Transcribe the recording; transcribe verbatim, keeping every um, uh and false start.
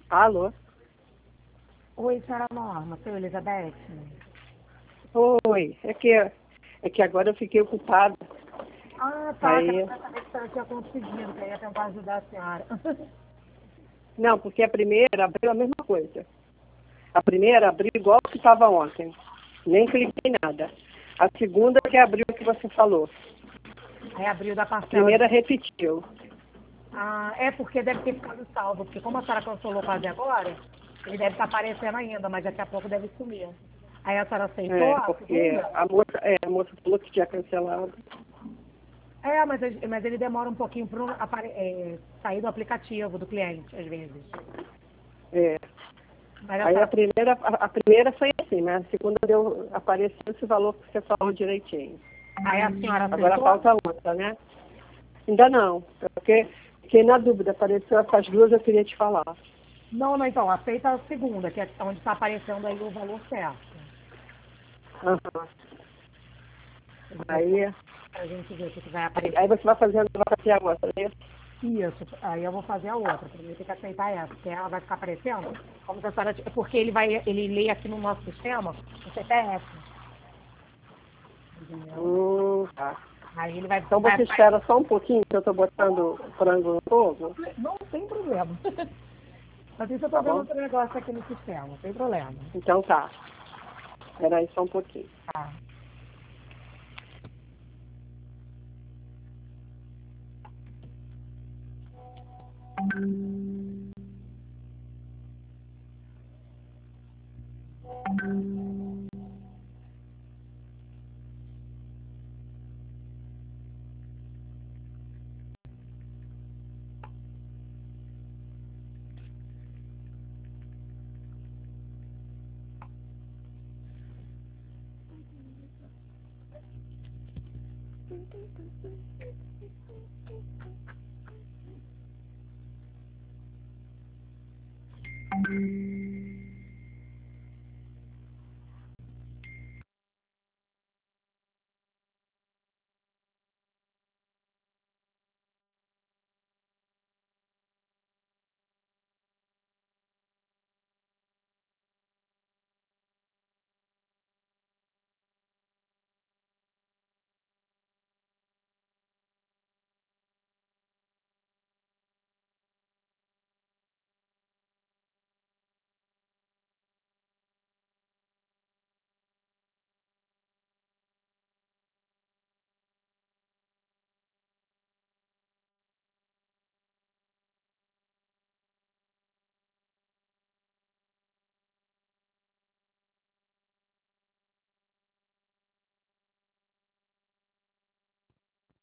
Alô? Oi, senhora Norma, sou Elizabeth. Oi, é que, é que agora eu fiquei ocupada. Ah, tá, Aí, quero saber se a senhora tinha conseguido, que eu ia tentar ajudar a senhora. não, porque a primeira abriu a mesma coisa. A primeira abriu igual que estava ontem. Nem cliquei em nada. A segunda que abriu o que você falou. Aí abriu da A parcela primeira de... repetiu. Ah, é porque deve ter ficado salvo, porque como a senhora cancelou quase agora, ele deve estar aparecendo ainda, mas daqui a pouco deve sumir. Aí a senhora aceitou É, a porque segunda? a moça, é, a moça falou que tinha cancelado. É, mas, mas ele demora um pouquinho para sair do aplicativo do cliente, às vezes. É. Mas a Aí a senhora... primeira, a, a primeira foi assim, mas a segunda deu, apareceu esse valor que você falou direitinho. Aí a senhora Agora aceitou? falta outra, né? Ainda não, porque fiquei na dúvida, apareceu essas duas, eu queria te falar. Não, não, então, aceita a segunda, que é onde está aparecendo aí o valor certo. Aham. Depois, Aí, pra gente ver o que que vai aparecer. aí você vai fazendo, vai fazer a outra, né? Isso, aí eu vou fazer a outra, primeiro tem que aceitar essa, porque ela vai ficar aparecendo como se a senhora, porque ele vai, ele lê aqui no nosso sistema o C P F, entendeu? Hum, tá. Aí ele vai, Então vai você aparecer. espera só um pouquinho que eu tô botando frango no fogo, Não tem problema. Mas isso eu tô tá vendo bom? outro negócio aqui no sistema, não tem problema. Então tá. Espera aí só um pouquinho. Tá.